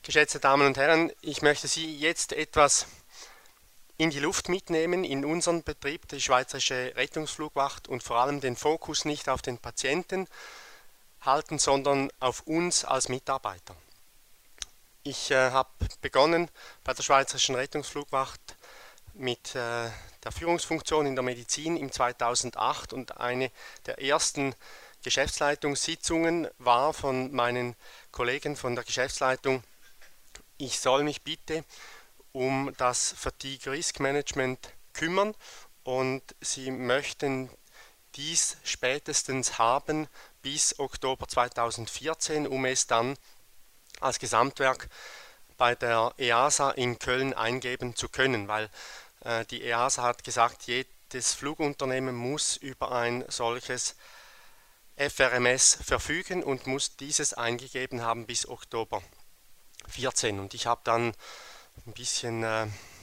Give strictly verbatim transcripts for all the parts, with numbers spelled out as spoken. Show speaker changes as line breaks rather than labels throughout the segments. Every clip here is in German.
Geschätzte Damen und Herren, ich möchte Sie jetzt etwas in die Luft mitnehmen, in unseren Betrieb, die Schweizerische Rettungsflugwacht, und vor allem den Fokus nicht auf den Patienten halten, sondern auf uns als Mitarbeiter. Ich äh, habe begonnen bei der Schweizerischen Rettungsflugwacht mit äh, der Führungsfunktion in der Medizin im zweitausendacht, und eine der ersten Geschäftsleitungssitzungen war von meinen Kollegen von der Geschäftsleitung: Ich soll mich bitte um das Fatigue Risk Management kümmern, und sie möchten dies spätestens haben bis Oktober zweitausendvierzehn, um es dann als Gesamtwerk bei der E A S A in Köln eingeben zu können, weil äh, die E A S A hat gesagt, jedes Flugunternehmen muss über ein solches F R M S verfügen und muss dieses eingegeben haben bis Oktober vierzehn. Und ich habe dann ein bisschen äh,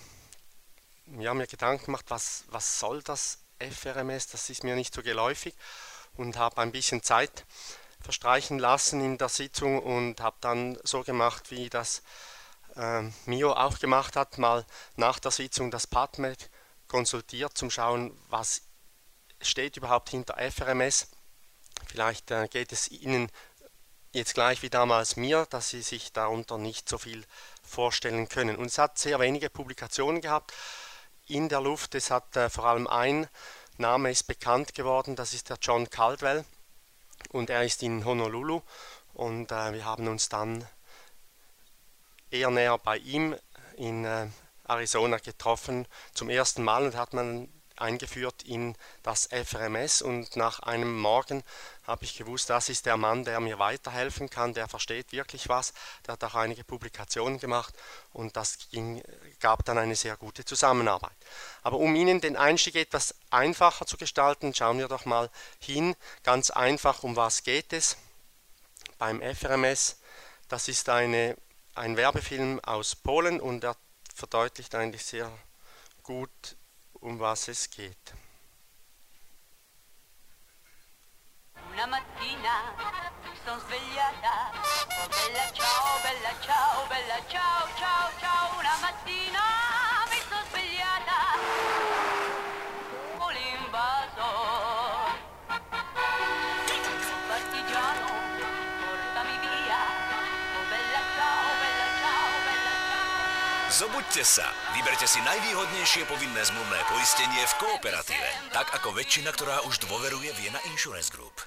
ja, mir Gedanken gemacht, was, was soll das F R M S, das ist mir nicht so geläufig, und habe ein bisschen Zeit verstreichen lassen in der Sitzung und habe dann so gemacht, wie das äh, Mio auch gemacht hat, mal nach der Sitzung das PubMed konsultiert, zum Schauen, was steht überhaupt hinter F R M S. Vielleicht äh, geht es Ihnen jetzt gleich wie damals mir, dass Sie sich darunter nicht so viel vorstellen können. Und es hat sehr wenige Publikationen gehabt in der Luft. Es hat äh, vor allem ein Name ist bekannt geworden, das ist der John Caldwell, und er ist in Honolulu, und äh, wir haben uns dann eher näher bei ihm in äh, Arizona getroffen zum ersten Mal und hat man eingeführt in das F R M S, und nach einem Morgen habe ich gewusst, das ist der Mann, der mir weiterhelfen kann, der versteht wirklich was, der hat auch einige Publikationen gemacht, und das ging, gab dann eine sehr gute Zusammenarbeit. Aber um Ihnen den Einstieg etwas einfacher zu gestalten, schauen wir doch mal hin, ganz einfach, um was geht es beim F R M S. Das ist eine, ein Werbefilm aus Polen, und er verdeutlicht eigentlich sehr gut, um was es geht.
Una mattina mi son svegliata, oh bella ciao, bella ciao, bella ciao, ciao, ciao. Una mattina mi son svegliata con l'invasor, partigiano, portami via, oh bella ciao, bella ciao, bella ciao.
Zobuďte sa, vyberte si najvýhodnejšie povinné zmluvné poistenie v Kooperatíve, tak ako väčšina, ktorá už dôveruje Vienna Insurance Group.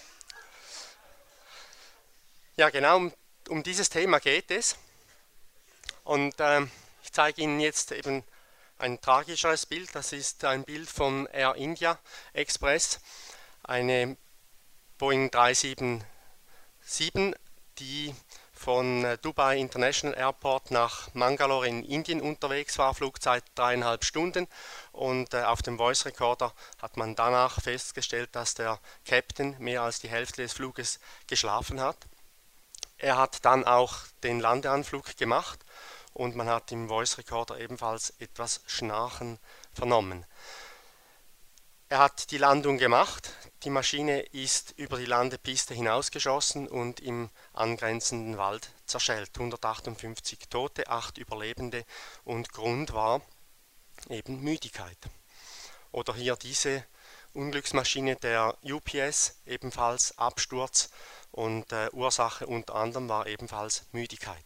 Ja, genau um, um dieses Thema geht es, und ähm, ich zeige Ihnen jetzt eben ein tragischeres Bild. Das ist ein Bild von Air India Express, eine Boeing drei sieben sieben, die von Dubai International Airport nach Mangalore in Indien unterwegs war, Flugzeit dreieinhalb Stunden, und äh, auf dem Voice Recorder hat man danach festgestellt, dass der Captain mehr als die Hälfte des Fluges geschlafen hat. Er hat dann auch den Landeanflug gemacht, und man hat im Voice Recorder ebenfalls etwas Schnarchen vernommen. Er hat die Landung gemacht, die Maschine ist über die Landepiste hinausgeschossen und im angrenzenden Wald zerschellt. hundertachtundfünfzig Tote, acht Überlebende, und Grund war eben Müdigkeit. Oder hier diese Unglücksmaschine, der U P S, ebenfalls Absturz, und äh, Ursache unter anderem war ebenfalls Müdigkeit.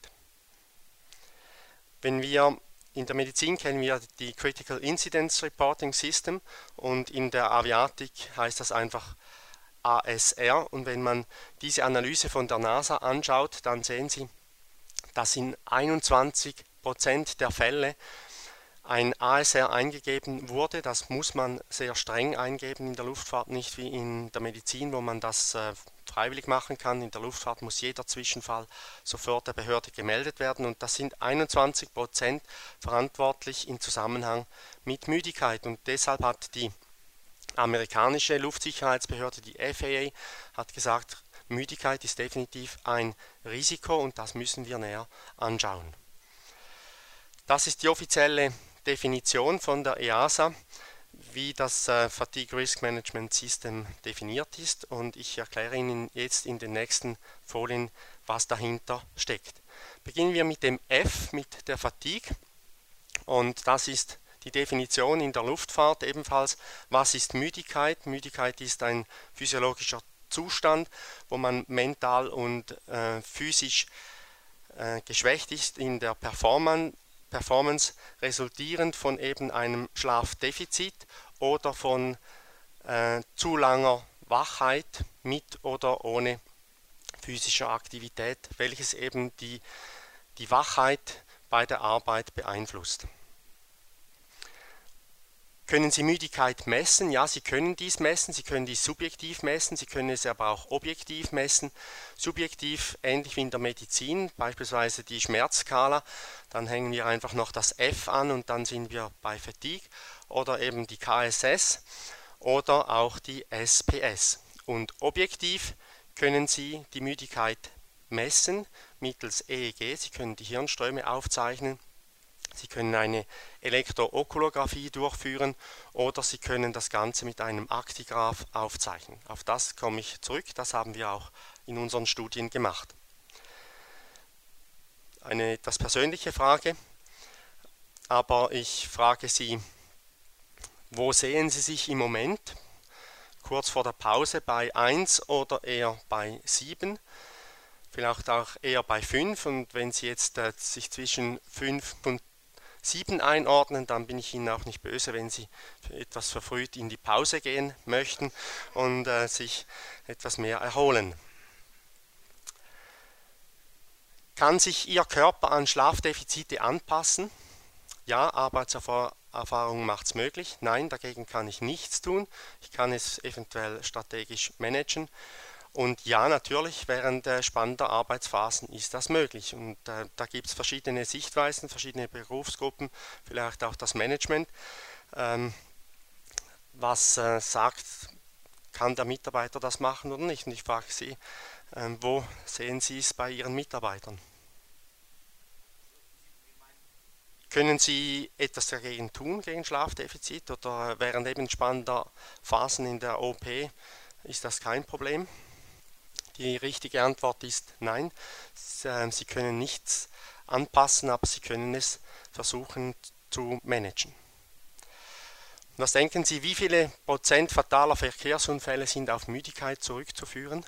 Wenn wir In der Medizin kennen wir die Critical Incidence Reporting System, und in der Aviatik heißt das einfach A S R. Und wenn man diese Analyse von der NASA anschaut, dann sehen Sie, dass in einundzwanzig Prozent der Fälle ein A S R eingegeben wurde. Das muss man sehr streng eingeben in der Luftfahrt, nicht wie in der Medizin, wo man das äh, freiwillig machen kann. In der Luftfahrt muss jeder Zwischenfall sofort der Behörde gemeldet werden, und das sind einundzwanzig Prozent verantwortlich im Zusammenhang mit Müdigkeit. Und deshalb hat die amerikanische Luftsicherheitsbehörde, die F A A, hat gesagt, Müdigkeit ist definitiv ein Risiko, und das müssen wir näher anschauen. Das ist die offizielle Definition von der E A S A, wie das äh, Fatigue Risk Management System definiert ist, und ich erkläre Ihnen jetzt in den nächsten Folien, was dahinter steckt. Beginnen wir mit dem F, mit der Fatigue. Und das ist die Definition in der Luftfahrt ebenfalls. Was ist Müdigkeit? Müdigkeit ist ein physiologischer Zustand, wo man mental und äh, physisch äh, geschwächt ist in der Performance, Performance, resultierend von eben einem Schlafdefizit oder von äh, zu langer Wachheit mit oder ohne physischer Aktivität, welches eben die, die Wachheit bei der Arbeit beeinflusst. Können Sie Müdigkeit messen? Ja, Sie können dies messen, Sie können dies subjektiv messen, Sie können es aber auch objektiv messen. Subjektiv ähnlich wie in der Medizin, beispielsweise die Schmerzskala, dann hängen wir einfach noch das F an und dann sind wir bei Fatigue, oder eben die K S S oder auch die S P S. Und objektiv können Sie die Müdigkeit messen mittels E E G, Sie können die Hirnströme aufzeichnen, Sie können eine Elektrookulographie durchführen oder Sie können das Ganze mit einem Aktigraph aufzeichnen. Auf das komme ich zurück, das haben wir auch in unseren Studien gemacht. Eine etwas persönliche Frage, aber ich frage Sie, wo sehen Sie sich im Moment? Kurz vor der Pause bei eins oder eher bei sieben? Vielleicht auch eher bei fünf, und wenn Sie jetzt äh, sich zwischen fünf und sieben einordnen, dann bin ich Ihnen auch nicht böse, wenn Sie etwas verfrüht in die Pause gehen möchten und äh, sich etwas mehr erholen. Kann sich Ihr Körper an Schlafdefizite anpassen? Ja, Arbeitserfahrung macht es möglich. Nein, dagegen kann ich nichts tun. Ich kann es eventuell strategisch managen. Und ja, natürlich, während äh, spannender Arbeitsphasen ist das möglich. Und äh, da gibt es verschiedene Sichtweisen, verschiedene Berufsgruppen, vielleicht auch das Management, ähm, was äh, sagt, kann der Mitarbeiter das machen oder nicht. Und ich frage Sie, äh, wo sehen Sie es bei Ihren Mitarbeitern? Können Sie etwas dagegen tun, gegen Schlafdefizit, oder während eben spannender Phasen in der O P ist das kein Problem? Die richtige Antwort ist nein. Sie können nichts anpassen, aber Sie können es versuchen zu managen. Was denken Sie, wie viele Prozent fataler Verkehrsunfälle sind auf Müdigkeit zurückzuführen?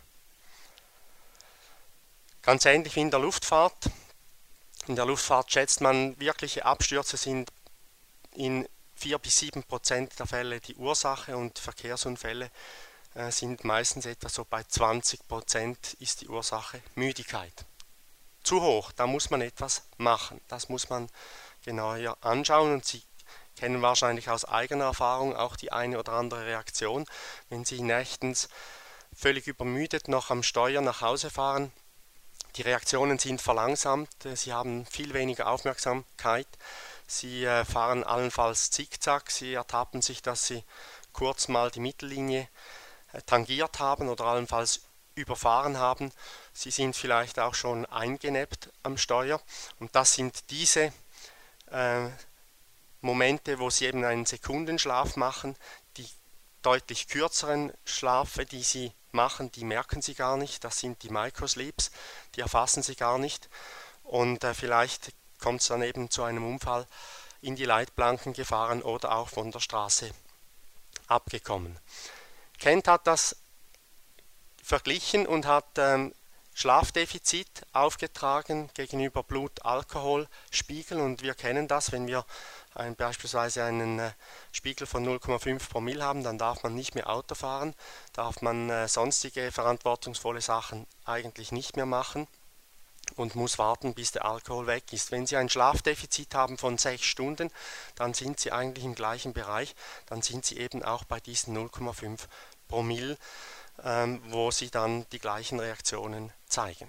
Ganz ähnlich wie in der Luftfahrt. In der Luftfahrt schätzt man, wirkliche Abstürze sind in vier bis sieben Prozent der Fälle die Ursache, und Verkehrsunfälle sind meistens etwa so bei zwanzig Prozent ist die Ursache Müdigkeit. Zu hoch, da muss man etwas machen. Das muss man genauer anschauen, und Sie kennen wahrscheinlich aus eigener Erfahrung auch die eine oder andere Reaktion, wenn Sie nächtens völlig übermüdet noch am Steuer nach Hause fahren. Die Reaktionen sind verlangsamt, Sie haben viel weniger Aufmerksamkeit, Sie fahren allenfalls zickzack, Sie ertappen sich, dass Sie kurz mal die Mittellinie tangiert haben oder allenfalls überfahren haben. Sie sind vielleicht auch schon eingenäppt am Steuer, und das sind diese äh, Momente, wo Sie eben einen Sekundenschlaf machen. Die deutlich kürzeren Schlafe, die Sie machen, die merken Sie gar nicht, das sind die Microsleeps, die erfassen Sie gar nicht, und äh, vielleicht kommt es dann eben zu einem Unfall, in die Leitplanken gefahren oder auch von der Straße abgekommen. Kent hat das verglichen und hat ähm, Schlafdefizit aufgetragen gegenüber Blutalkoholspiegel, und wir kennen das, wenn wir ein, beispielsweise einen äh, Spiegel von null Komma fünf Promille haben, dann darf man nicht mehr Auto fahren, darf man äh, sonstige verantwortungsvolle Sachen eigentlich nicht mehr machen und muss warten, bis der Alkohol weg ist. Wenn Sie ein Schlafdefizit haben von sechs Stunden, dann sind Sie eigentlich im gleichen Bereich, dann sind Sie eben auch bei diesen null Komma fünf Promille, ähm, wo Sie dann die gleichen Reaktionen zeigen.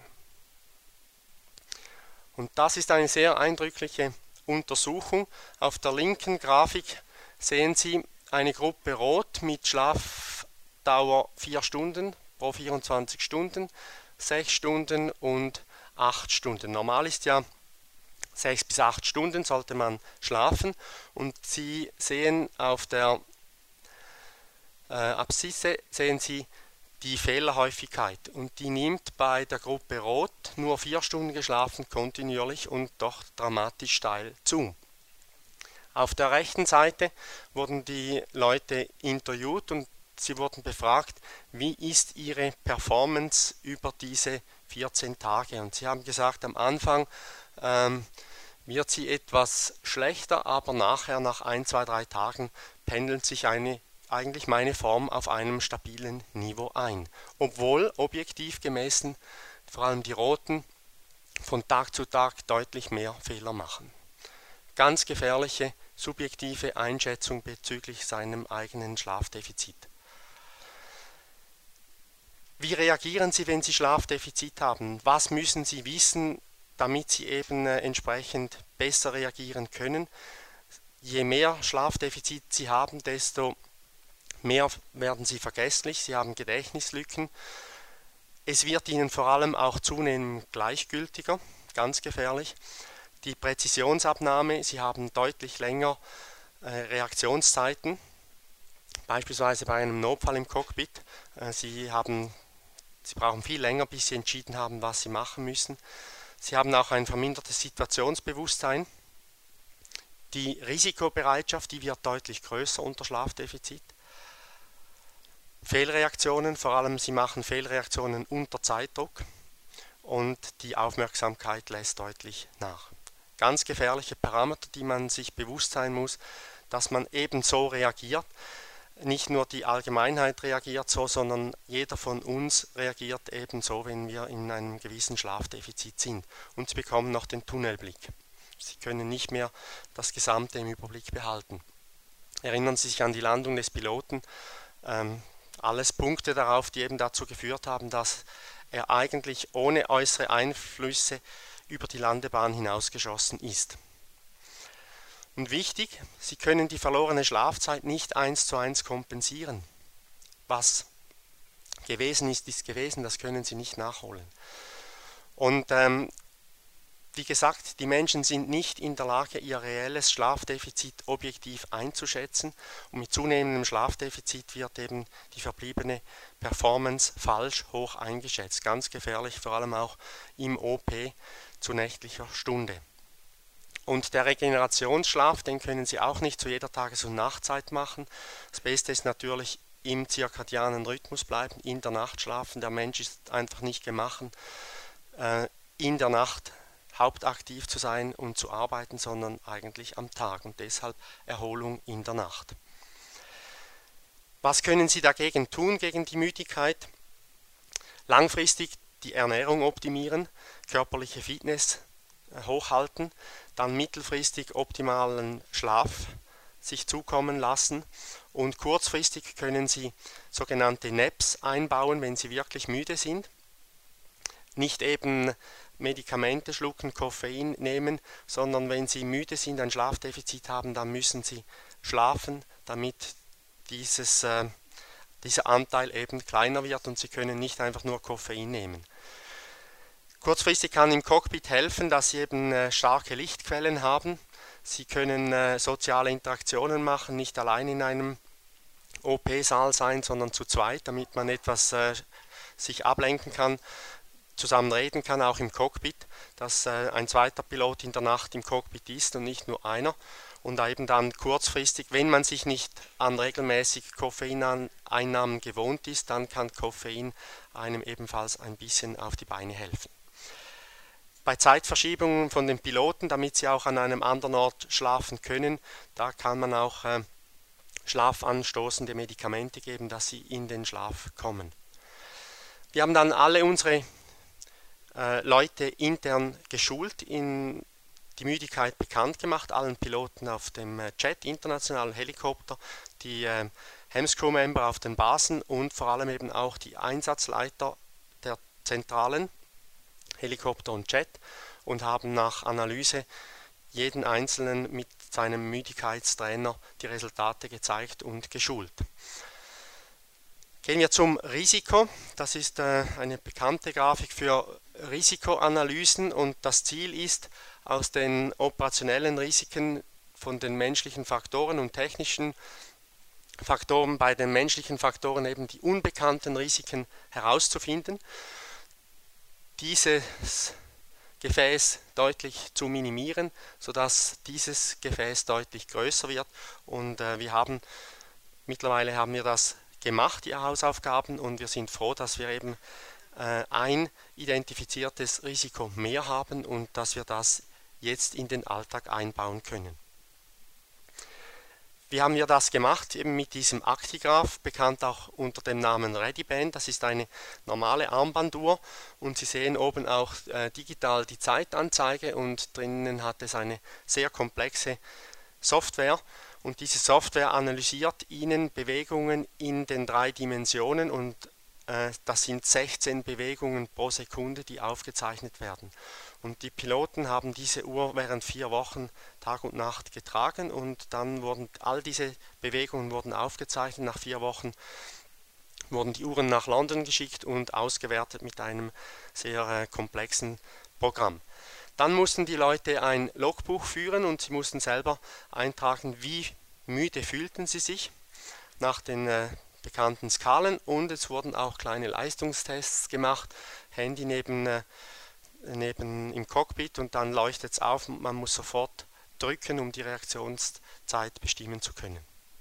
Und das ist eine sehr eindrückliche Untersuchung. Auf der linken Grafik sehen Sie eine Gruppe Rot mit Schlafdauer vier Stunden pro vierundzwanzig Stunden, sechs Stunden und acht Stunden. Normal ist ja sechs bis acht Stunden sollte man schlafen, und Sie sehen auf der äh, Abszisse sehen Sie die Fehlerhäufigkeit, und die nimmt bei der Gruppe Rot, nur vier Stunden geschlafen, kontinuierlich und doch dramatisch steil zu. Auf der rechten Seite wurden die Leute interviewt und sie wurden befragt, wie ist ihre Performance über diese vierzehn Tage. Und sie haben gesagt, am Anfang ähm, wird sie etwas schlechter, aber nachher, nach ein, zwei, drei Tagen, pendelt sich eine, eigentlich meine Form auf einem stabilen Niveau ein. Obwohl objektiv gemessen vor allem die Roten von Tag zu Tag deutlich mehr Fehler machen. Ganz gefährliche subjektive Einschätzung bezüglich seinem eigenen Schlafdefizit. Wie reagieren Sie, wenn Sie Schlafdefizit haben? Was müssen Sie wissen, damit Sie eben äh, entsprechend besser reagieren können? Je mehr Schlafdefizit Sie haben, desto mehr werden Sie vergesslich, Sie haben Gedächtnislücken. Es wird Ihnen vor allem auch zunehmend gleichgültiger, ganz gefährlich. Die Präzisionsabnahme, Sie haben deutlich länger äh, Reaktionszeiten, beispielsweise bei einem Notfall im Cockpit. Äh, Sie, haben, Sie brauchen viel länger, bis Sie entschieden haben, was Sie machen müssen. Sie haben auch ein vermindertes Situationsbewusstsein. Die Risikobereitschaft, die wird deutlich größer unter Schlafdefizit. Fehlreaktionen, vor allem Sie machen Fehlreaktionen unter Zeitdruck und die Aufmerksamkeit lässt deutlich nach. Ganz gefährliche Parameter, die man sich bewusst sein muss, dass man eben so reagiert. Nicht nur die Allgemeinheit reagiert so, sondern jeder von uns reagiert ebenso, wenn wir in einem gewissen Schlafdefizit sind. Und Sie bekommen noch den Tunnelblick. Sie können nicht mehr das Gesamte im Überblick behalten. Erinnern Sie sich an die Landung des Piloten. Ähm, alles Punkte darauf, die eben dazu geführt haben, dass er eigentlich ohne äußere Einflüsse über die Landebahn hinausgeschossen ist. Und wichtig, Sie können die verlorene Schlafzeit nicht eins zu eins kompensieren. Was gewesen ist, ist gewesen, das können Sie nicht nachholen. Und ähm, wie gesagt, die Menschen sind nicht in der Lage, ihr reelles Schlafdefizit objektiv einzuschätzen, und mit zunehmendem Schlafdefizit wird eben die verbliebene Performance falsch hoch eingeschätzt. Ganz gefährlich, vor allem auch im O P zu nächtlicher Stunde. Und der Regenerationsschlaf, den können Sie auch nicht zu jeder Tages- und Nachtzeit machen. Das Beste ist natürlich im zirkadianen Rhythmus bleiben, in der Nacht schlafen. Der Mensch ist einfach nicht gemacht, äh, in der Nacht hauptaktiv zu sein und zu arbeiten, sondern eigentlich am Tag, und deshalb Erholung in der Nacht. Was können Sie dagegen tun, gegen die Müdigkeit? Langfristig die Ernährung optimieren, körperliche Fitness hochhalten, dann mittelfristig optimalen Schlaf sich zukommen lassen, und kurzfristig können Sie sogenannte Naps einbauen, wenn Sie wirklich müde sind. Nicht eben Medikamente schlucken, Koffein nehmen, sondern wenn Sie müde sind, ein Schlafdefizit haben, dann müssen Sie schlafen, damit dieses, äh, dieser Anteil eben kleiner wird und Sie können nicht einfach nur Koffein nehmen. Kurzfristig kann im Cockpit helfen, dass Sie eben äh, starke Lichtquellen haben. Sie können äh, soziale Interaktionen machen, nicht allein in einem O P-Saal sein, sondern zu zweit, damit man etwas äh, sich ablenken kann, zusammen reden kann, auch im Cockpit, dass äh, ein zweiter Pilot in der Nacht im Cockpit ist und nicht nur einer. Und eben dann kurzfristig, wenn man sich nicht an regelmäßig Koffeineinnahmen gewohnt ist, dann kann Koffein einem ebenfalls ein bisschen auf die Beine helfen. Bei Zeitverschiebungen von den Piloten, damit sie auch an einem anderen Ort schlafen können, da kann man auch äh, schlafanstoßende Medikamente geben, dass sie in den Schlaf kommen. Wir haben dann alle unsere äh, Leute intern geschult, in die Müdigkeit bekannt gemacht, allen Piloten auf dem äh, Jet, internationalen Helikopter, die äh, Hems-Crew-Member auf den Basen und vor allem eben auch die Einsatzleiter der Zentralen, Helikopter und Jet, und haben nach Analyse jeden Einzelnen mit seinem Müdigkeitstrainer die Resultate gezeigt und geschult. Gehen wir zum Risiko. Das ist äh, eine bekannte Grafik für Risikoanalysen, und das Ziel ist, aus den operationellen Risiken von den menschlichen Faktoren und technischen Faktoren, bei den menschlichen Faktoren eben die unbekannten Risiken herauszufinden, dieses Gefäß deutlich zu minimieren, sodass dieses Gefäß deutlich größer wird. Und äh, wir haben mittlerweile haben wir das gemacht, die Hausaufgaben, und wir sind froh, dass wir eben äh, ein identifiziertes Risiko mehr haben und dass wir das jetzt in den Alltag einbauen können. Wie haben wir das gemacht? Eben mit diesem Actigraph, bekannt auch unter dem Namen ReadyBand. Das ist eine normale Armbanduhr und Sie sehen oben auch äh, digital die Zeitanzeige, und drinnen hat es eine sehr komplexe Software, und diese Software analysiert Ihnen Bewegungen in den drei Dimensionen, und äh, das sind sechzehn Bewegungen pro Sekunde, die aufgezeichnet werden. Und die Piloten haben diese Uhr während vier Wochen Tag und Nacht getragen, und dann wurden all diese Bewegungen wurden aufgezeichnet. Nach vier Wochen wurden die Uhren nach London geschickt und ausgewertet mit einem sehr äh, komplexen Programm. Dann mussten die Leute ein Logbuch führen und sie mussten selber eintragen, wie müde fühlten sie sich nach den äh, bekannten Skalen, und es wurden auch kleine Leistungstests gemacht, Handy neben äh, neben im Cockpit, und dann leuchtet es auf und man muss sofort drücken, um die Reaktionszeit bestimmen zu können.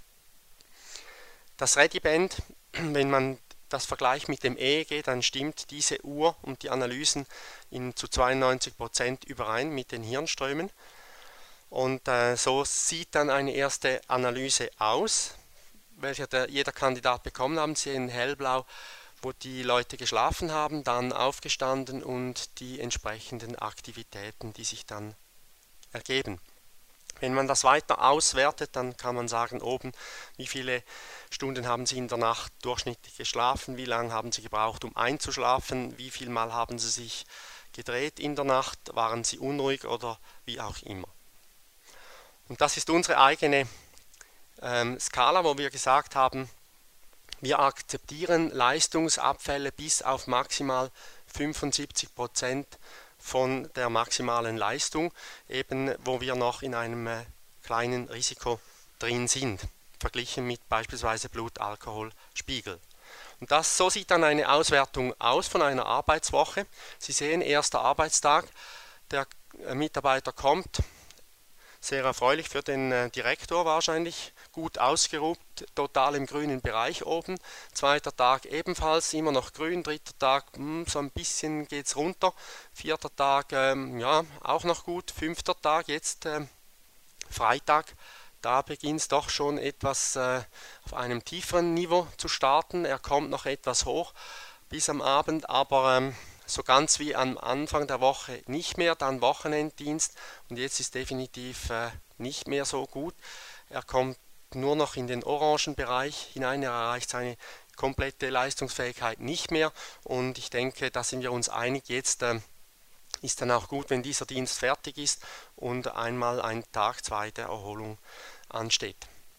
Das ReadyBand, wenn man das vergleicht mit dem E E G, dann stimmt diese Uhr und die Analysen in zu zweiundneunzig Prozent überein mit den Hirnströmen, und äh, so sieht dann eine erste Analyse aus, welche der, jeder Kandidat bekommen haben. Sie in hellblau, wo die Leute geschlafen haben, dann aufgestanden und die entsprechenden Aktivitäten, die sich dann ergeben. Wenn man das weiter auswertet, dann kann man sagen oben, wie viele Stunden haben Sie in der Nacht durchschnittlich geschlafen, wie lange haben Sie gebraucht, um einzuschlafen, wie viel Mal haben Sie sich gedreht in der Nacht, waren Sie unruhig oder wie auch immer. Und das ist unsere eigene ähm, Skala, wo wir gesagt haben, wir akzeptieren Leistungsabfälle bis auf maximal fünfundsiebzig Prozent von der maximalen Leistung, eben wo wir noch in einem äh, kleinen Risiko drin sind, verglichen mit beispielsweise Blutalkoholspiegel. Und das, so sieht dann eine Auswertung aus von einer Arbeitswoche. Sie sehen, erster Arbeitstag, der äh, Mitarbeiter kommt, sehr erfreulich für den äh, Direktor wahrscheinlich, gut ausgeruht, total im grünen Bereich oben. Zweiter Tag ebenfalls, immer noch grün. Dritter Tag, mh, so ein bisschen geht es runter. Vierter Tag, ähm, ja, auch noch gut. Fünfter Tag, jetzt ähm, Freitag, da beginnt es doch schon etwas äh, auf einem tieferen Niveau zu starten. Er kommt noch etwas hoch bis am Abend, aber ähm, so ganz wie am Anfang der Woche nicht mehr, dann Wochenenddienst, und jetzt ist definitiv äh, nicht mehr so gut. Er kommt nur noch in den orangen Bereich hinein, er erreicht seine komplette Leistungsfähigkeit nicht mehr, und ich denke, da sind wir uns einig, jetzt äh, ist dann auch gut, wenn dieser Dienst fertig ist und einmal ein Tag, zwei der Erholung ansteht.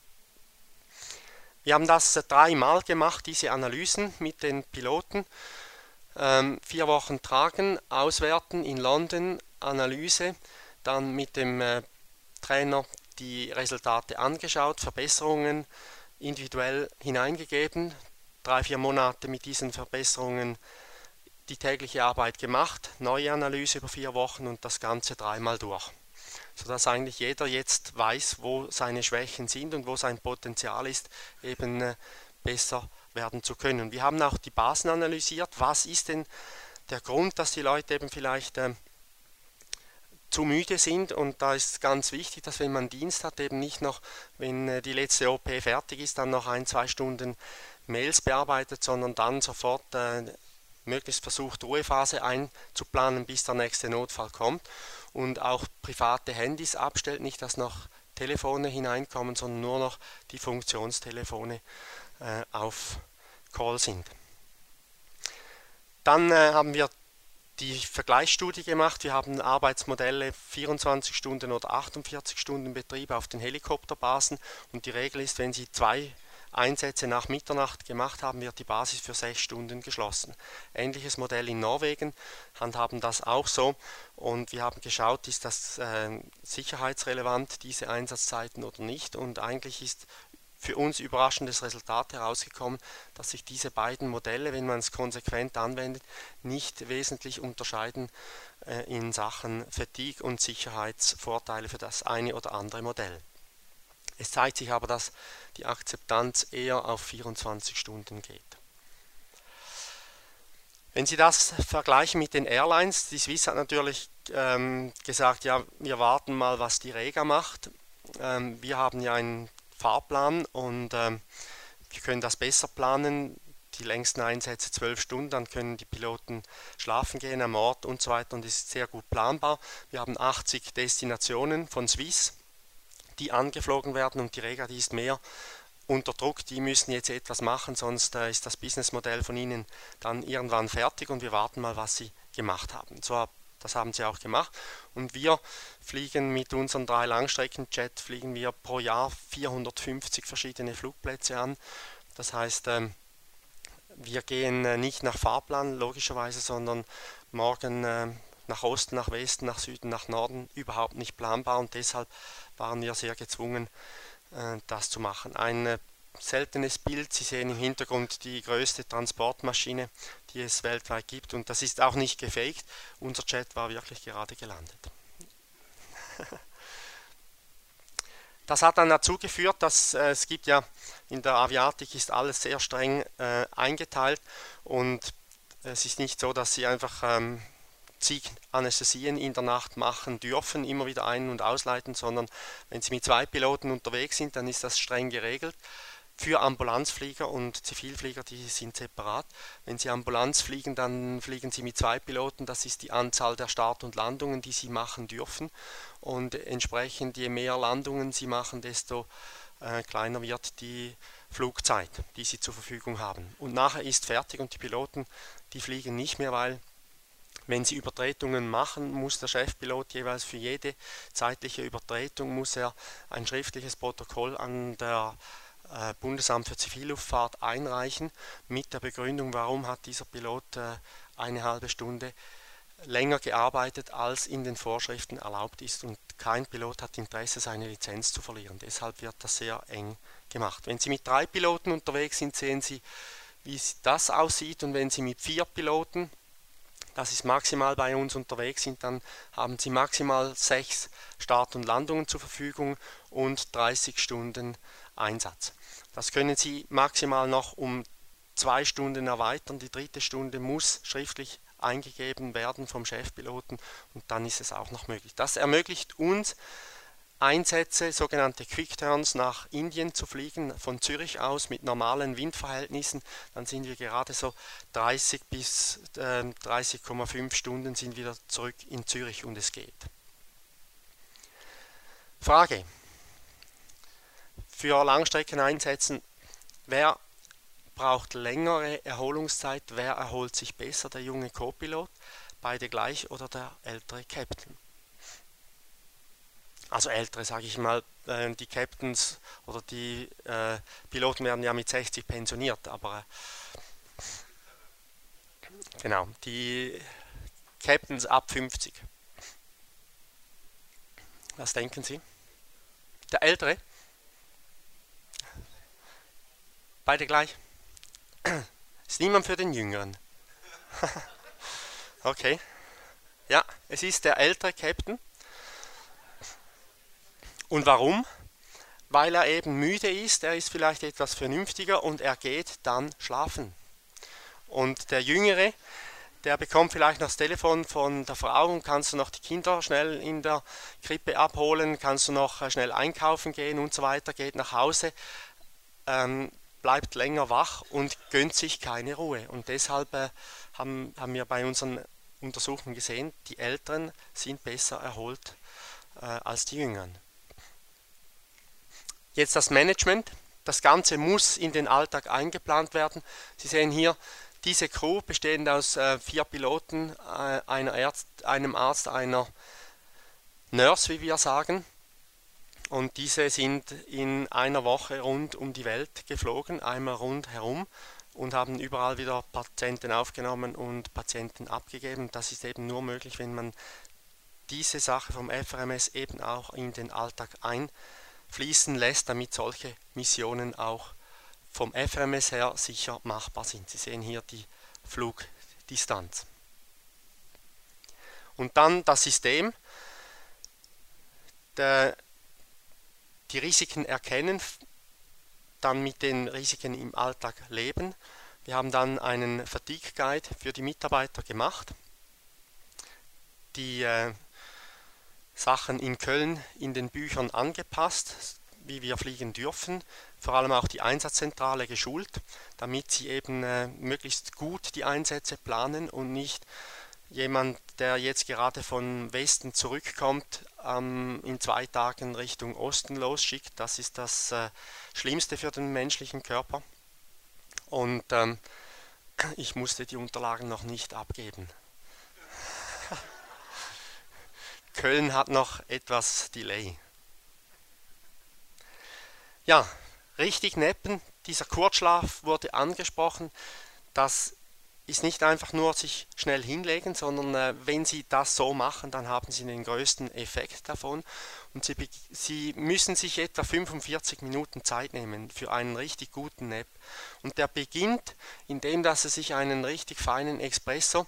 Wir haben das äh, dreimal gemacht, diese Analysen mit den Piloten. Ähm, vier Wochen tragen, auswerten in London, Analyse, dann mit dem äh, Trainer die Resultate angeschaut, Verbesserungen individuell hineingegeben, drei, vier Monate mit diesen Verbesserungen die tägliche Arbeit gemacht, neue Analyse über vier Wochen und das Ganze dreimal durch, sodass eigentlich jeder jetzt weiß, wo seine Schwächen sind und wo sein Potenzial ist, eben äh, besser werden zu können. Wir haben auch die Basen analysiert. Was ist denn der Grund, dass die Leute eben vielleicht äh, zu müde sind? Und da ist ganz wichtig, dass wenn man Dienst hat, eben nicht noch, wenn äh, die letzte O P fertig ist, dann noch ein, zwei Stunden Mails bearbeitet, sondern dann sofort äh, möglichst versucht, Ruhephase einzuplanen, bis der nächste Notfall kommt, und auch private Handys abstellt, nicht, dass noch Telefone hineinkommen, sondern nur noch die Funktionstelefone äh, auf Call sind. Dann äh, haben wir die Vergleichsstudie gemacht. Wir haben Arbeitsmodelle vierundzwanzig Stunden oder achtundvierzig Stunden Betrieb auf den Helikopterbasen, und die Regel ist, wenn Sie zwei Einsätze nach Mitternacht gemacht haben, wird die Basis für sechs Stunden geschlossen. Ähnliches Modell in Norwegen, handhaben das auch so, und wir haben geschaut, ist das äh, sicherheitsrelevant, diese Einsatzzeiten oder nicht, und eigentlich ist für uns überraschendes Resultat herausgekommen, dass sich diese beiden Modelle, wenn man es konsequent anwendet, nicht wesentlich unterscheiden äh, in Sachen Fatigue und Sicherheitsvorteile für das eine oder andere Modell. Es zeigt sich aber, dass die Akzeptanz eher auf vierundzwanzig Stunden geht. Wenn Sie das vergleichen mit den Airlines, die Swiss hat natürlich ähm, gesagt, ja, wir warten mal, was die Rega macht. Ähm, wir haben ja einen Fahrplan und ähm, wir können das besser planen. Die längsten Einsätze zwölf Stunden, dann können die Piloten schlafen gehen am Ort und so weiter und es ist sehr gut planbar. Wir haben achtzig Destinationen von Swiss, die angeflogen werden und die Rega, die ist mehr unter Druck, die müssen jetzt etwas machen, sonst äh, ist das Businessmodell von ihnen dann irgendwann fertig und wir warten mal, was sie gemacht haben. So, das haben sie auch gemacht und wir fliegen mit unseren drei Langstreckenjet, fliegen wir pro Jahr vierhundertfünfzig verschiedene Flugplätze an. Das heißt, ähm, wir gehen äh, nicht nach Fahrplan logischerweise, sondern morgen äh, nach Osten, nach Westen, nach Süden, nach Norden, überhaupt nicht planbar und deshalb waren wir sehr gezwungen, das zu machen. Ein äh, seltenes Bild, Sie sehen im Hintergrund die größte Transportmaschine, die es weltweit gibt und das ist auch nicht gefaked, unser Jet war wirklich gerade gelandet. Das hat dann dazu geführt, dass äh, es gibt ja, in der Aviatik ist alles sehr streng äh, eingeteilt und es ist nicht so, dass Sie einfach ähm, zig Anästhesien in der Nacht machen dürfen, immer wieder ein- und ausleiten, sondern wenn Sie mit zwei Piloten unterwegs sind, dann ist das streng geregelt. Für Ambulanzflieger und Zivilflieger, die sind separat. Wenn Sie Ambulanz fliegen, dann fliegen Sie mit zwei Piloten, das ist die Anzahl der Start- und Landungen, die Sie machen dürfen. Und entsprechend, je mehr Landungen Sie machen, desto äh, kleiner wird die Flugzeit, die Sie zur Verfügung haben. Und nachher ist fertig und die Piloten, die fliegen nicht mehr, weil wenn sie Übertretungen machen, muss der Chefpilot jeweils für jede zeitliche Übertretung muss er ein schriftliches Protokoll an der äh, Bundesamt für Zivilluftfahrt einreichen mit der Begründung, warum hat dieser Pilot äh, eine halbe Stunde länger gearbeitet, als in den Vorschriften erlaubt ist und kein Pilot hat Interesse, seine Lizenz zu verlieren. Deshalb wird das sehr eng gemacht. Wenn Sie mit drei Piloten unterwegs sind, sehen Sie, wie das aussieht und wenn Sie mit vier Piloten, das ist maximal bei uns unterwegs sind, dann haben Sie maximal sechs Start- und Landungen zur Verfügung und dreißig Stunden Einsatz. Das können Sie maximal noch um zwei Stunden erweitern. Die dritte Stunde muss schriftlich eingegeben werden vom Chefpiloten und dann ist es auch noch möglich. Das ermöglicht uns, Einsätze, sogenannte Quick Turns, nach Indien zu fliegen, von Zürich aus mit normalen Windverhältnissen, dann sind wir gerade so dreißig bis äh, dreißig Komma fünf Stunden sind wieder zurück in Zürich und es geht. Frage: Für Langstreckeneinsätzen, wer braucht längere Erholungszeit, wer erholt sich besser, der junge Co-Pilot, beide gleich oder der ältere Captain? Also ältere, sage ich mal, äh, die Captains oder die äh, Piloten werden ja mit sechzig pensioniert, aber äh, genau, die Captains ab fünfzig. Was denken Sie? Der ältere? Beide gleich? Ist niemand für den Jüngeren? Okay. Ja, es ist der ältere Captain. Und warum? Weil er eben müde ist, er ist vielleicht etwas vernünftiger und er geht dann schlafen. Und der Jüngere, der bekommt vielleicht noch das Telefon von der Frau und kannst du noch die Kinder schnell in der Krippe abholen, kannst du noch schnell einkaufen gehen und so weiter, geht nach Hause, ähm, bleibt länger wach und gönnt sich keine Ruhe. Und deshalb äh, haben, haben wir bei unseren Untersuchungen gesehen, die Älteren sind besser erholt äh, als die Jüngeren. Jetzt das Management. Das Ganze muss in den Alltag eingeplant werden. Sie sehen hier diese Crew bestehend aus äh, vier Piloten, äh, einer Arzt, einem Arzt, einer Nurse, wie wir sagen. Und diese sind in einer Woche rund um die Welt geflogen, einmal rundherum und haben überall wieder Patienten aufgenommen und Patienten abgegeben. Das ist eben nur möglich, wenn man diese Sache vom F R M S eben auch in den Alltag einplant. fließen lässt, damit solche Missionen auch vom F M S her sicher machbar sind. Sie sehen hier die Flugdistanz. Und dann das System, der, die Risiken erkennen, dann mit den Risiken im Alltag leben. Wir haben dann einen Fatigue Guide für die Mitarbeiter gemacht, die äh, Sachen in Köln in den Büchern angepasst, wie wir fliegen dürfen, vor allem auch die Einsatzzentrale geschult, damit sie eben äh, möglichst gut die Einsätze planen und nicht jemand, der jetzt gerade von Westen zurückkommt, ähm, in zwei Tagen Richtung Osten losschickt. Das ist das äh, Schlimmste für den menschlichen Körper. Und ähm, ich musste die Unterlagen noch nicht abgeben. Köln hat noch etwas Delay. Ja, richtig nappen, dieser Kurzschlaf wurde angesprochen. Das ist nicht einfach nur sich schnell hinlegen, sondern äh, wenn Sie das so machen, dann haben Sie den größten Effekt davon. Und Sie, Sie müssen sich etwa fünfundvierzig Minuten Zeit nehmen für einen richtig guten Nap. Und der beginnt, indem dass Sie sich einen richtig feinen Espresso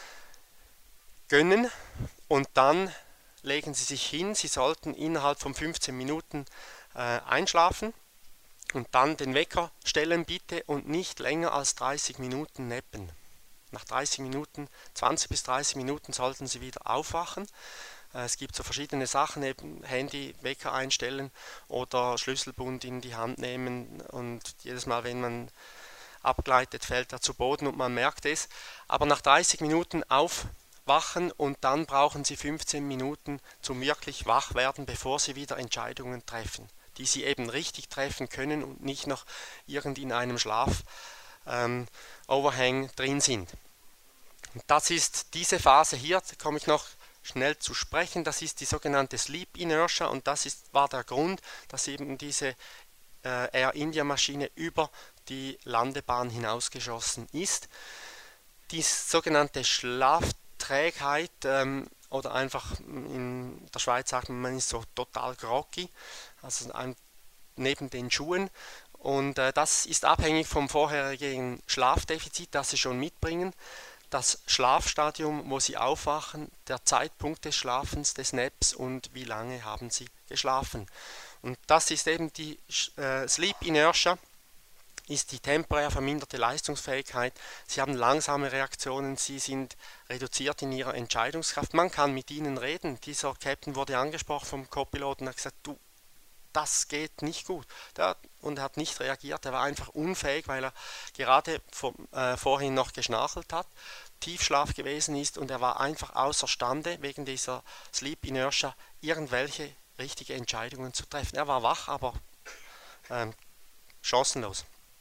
gönnen und dann legen Sie sich hin. Sie sollten innerhalb von fünfzehn Minuten äh, einschlafen und dann den Wecker stellen bitte und nicht länger als dreißig Minuten nappen. Nach dreißig Minuten, zwanzig bis dreißig Minuten sollten Sie wieder aufwachen. Es gibt so verschiedene Sachen, eben Handy, Wecker einstellen oder Schlüsselbund in die Hand nehmen und jedes Mal, wenn man abgleitet, fällt er zu Boden und man merkt es. Aber nach dreißig Minuten aufwachen und dann brauchen Sie fünfzehn Minuten zum wirklich wach werden, bevor Sie wieder Entscheidungen treffen, die Sie eben richtig treffen können und nicht noch irgend in einem Schlaf ähm, Overhang drin sind. Und das ist diese Phase hier, da komme ich noch schnell zu sprechen, das ist die sogenannte Sleep Inertia und das ist, war der Grund, dass eben diese äh, Air India Maschine über die Landebahn hinausgeschossen ist. Die sogenannte Schlafträgheit ähm, oder einfach in der Schweiz sagt man, man ist so total groggy, also ein, neben den Schuhen. Und äh, das ist abhängig vom vorherigen Schlafdefizit, das Sie schon mitbringen, das Schlafstadium, wo Sie aufwachen, der Zeitpunkt des Schlafens, des Naps und wie lange haben Sie geschlafen. Und das ist eben die äh, Sleep Inertia, ist die temporär verminderte Leistungsfähigkeit. Sie haben langsame Reaktionen, Sie sind reduziert in Ihrer Entscheidungskraft. Man kann mit Ihnen reden. Dieser Captain wurde angesprochen vom Co-Piloten und hat gesagt, du, das geht nicht gut. Der, und er hat nicht reagiert, er war einfach unfähig, weil er gerade vor, äh, vorhin noch geschnarchelt hat, Tiefschlaf gewesen ist und er war einfach außerstande, wegen dieser Sleep Inertia irgendwelche richtige Entscheidungen zu treffen. Er war wach, aber äh, chancenlos.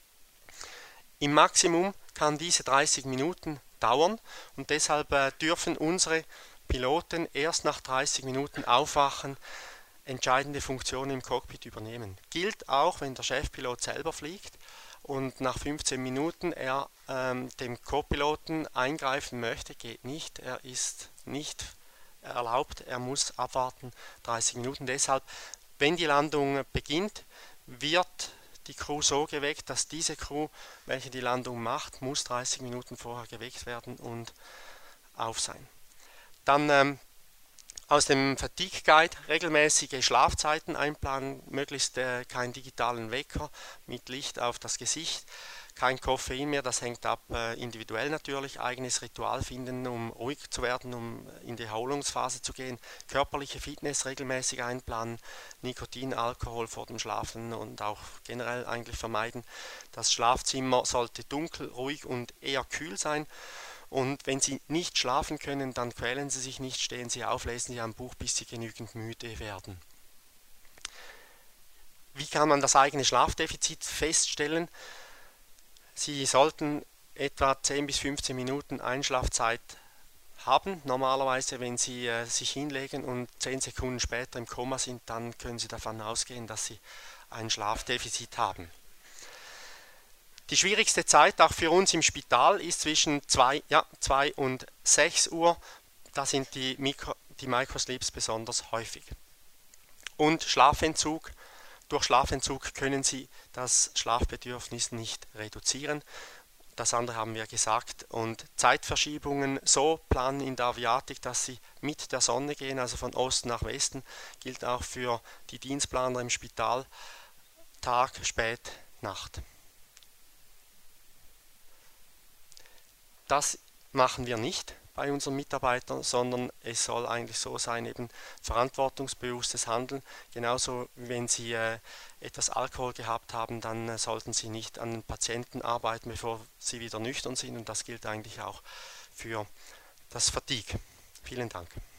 Im Maximum kann diese dreißig Minuten dauern und deshalb äh, dürfen unsere Piloten erst nach dreißig Minuten aufwachen, entscheidende Funktionen im Cockpit übernehmen. Gilt auch, wenn der Chefpilot selber fliegt und nach fünfzehn Minuten er ähm, dem Co-Piloten eingreifen möchte, geht nicht. Er ist nicht erlaubt, er muss abwarten dreißig Minuten. Deshalb, wenn die Landung beginnt, wird die Crew so geweckt, dass diese Crew, welche die Landung macht, muss dreißig Minuten vorher geweckt werden und auf sein. Dann ähm, aus dem Fatigue Guide regelmäßige Schlafzeiten einplanen, möglichst äh, keinen digitalen Wecker mit Licht auf das Gesicht, kein Koffein mehr, das hängt ab, äh, individuell natürlich, eigenes Ritual finden, um ruhig zu werden, um in die Erholungsphase zu gehen, körperliche Fitness regelmäßig einplanen, Nikotin, Alkohol vor dem Schlafen und auch generell eigentlich vermeiden. Das Schlafzimmer sollte dunkel, ruhig und eher kühl sein. Und wenn Sie nicht schlafen können, dann quälen Sie sich nicht, stehen Sie auf, lesen Sie ein Buch, bis Sie genügend müde werden. Wie kann man das eigene Schlafdefizit feststellen? Sie sollten etwa zehn bis fünfzehn Minuten Einschlafzeit haben. Normalerweise, wenn Sie äh, sich hinlegen und zehn Sekunden später im Koma sind, dann können Sie davon ausgehen, dass Sie ein Schlafdefizit haben. Die schwierigste Zeit auch für uns im Spital ist zwischen zwei ja, und sechs Uhr. Da sind die, Mikro, die Microsleeps besonders häufig. Und Schlafentzug Durch Schlafentzug können Sie das Schlafbedürfnis nicht reduzieren. Das andere haben wir gesagt. Und Zeitverschiebungen so planen in der Aviatik, dass sie mit der Sonne gehen, also von Osten nach Westen, gilt auch für die Dienstplaner im Spital, Tag, Spät, Nacht. Das machen wir nicht bei unseren Mitarbeitern, sondern es soll eigentlich so sein, eben verantwortungsbewusstes Handeln. Genauso, wenn Sie äh, etwas Alkohol gehabt haben, dann äh, sollten Sie nicht an den Patienten arbeiten, bevor Sie wieder nüchtern sind. Und das gilt eigentlich auch für das Fatigue. Vielen Dank.